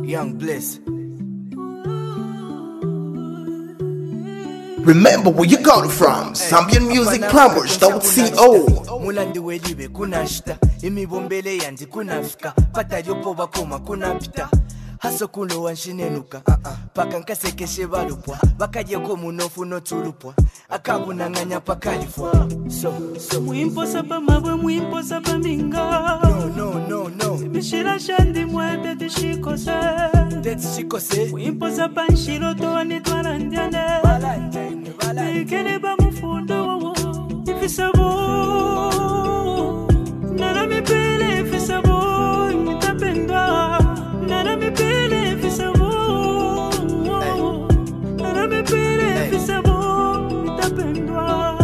Young Bliss. Remember where you got it from. ZambianMusicPromos.co. Mulandi welibe kunashita imibombele yandi kunafika pata yopo bakoma kunapita haso kulo wanshinenuka paka nkasekeshe balupwa bakajeko munofu notulupwa akabunanganya pakalifwa so mwimpo sapa mabwe mwimpo sapa minga no bishira shandi mwete tishikose mwimpo sapa nshiro toani twalandiane ikene ba mufundo wawo ifisabo nana mipele ifisabo mitapendwa nana mipele ifisabo nana mipele ifisabo mitapendwa.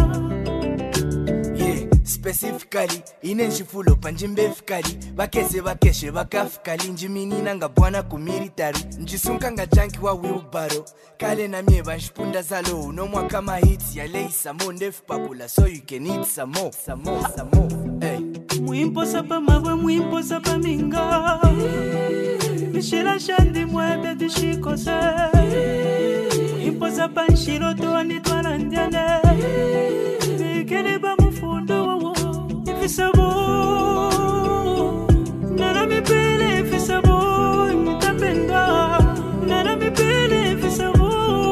Specifically inenshifulo panjimbe fikali bakeshe bakafikali njimini nanga bwana ku military njisunka nga junkie wa wheelbarrow kale na mie banshipunda zalo no mwaka ma hits ya leisa monde fipakula so you can eat some more hey mwimpo sapa mabwe mwimpo sapa minga bishira shandi mwete tishikose mwimpo sapa nshiro toani twalandiane ikene ba mufundo wawo ifisabo nana mipele ifisabo mitapendwa nana mipele ifisabo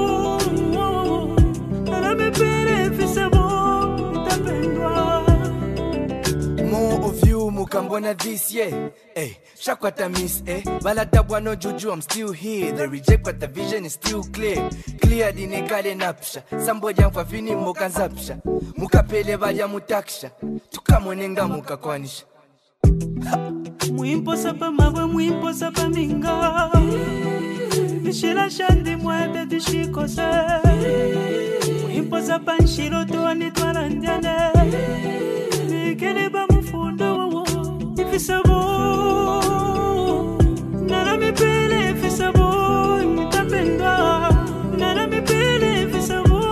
nana mipele ifisabo mitapendwa. more of you mukambona this year hey shakwata miss balata bwano juju I'm still here the reject but the vision is still clear dinekale napsha samboja mfafini mokanzapsha mukapele balya mutaksha tukamonenga mukakwanisha mwimpo sapa mabwe mwimpo sapa minga bishira shandi mwete tishikose mwimpo sapa nshiro toani twalandiane ikene ba mufundo wawo ifisabo nana mipele ifisabo mitapendwa nana mipele ifisabo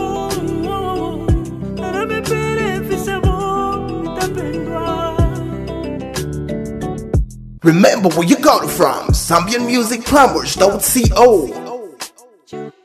nana mipele ifisabo mitapendwa. Remember where you got it from. ZambianMusicPromos.co.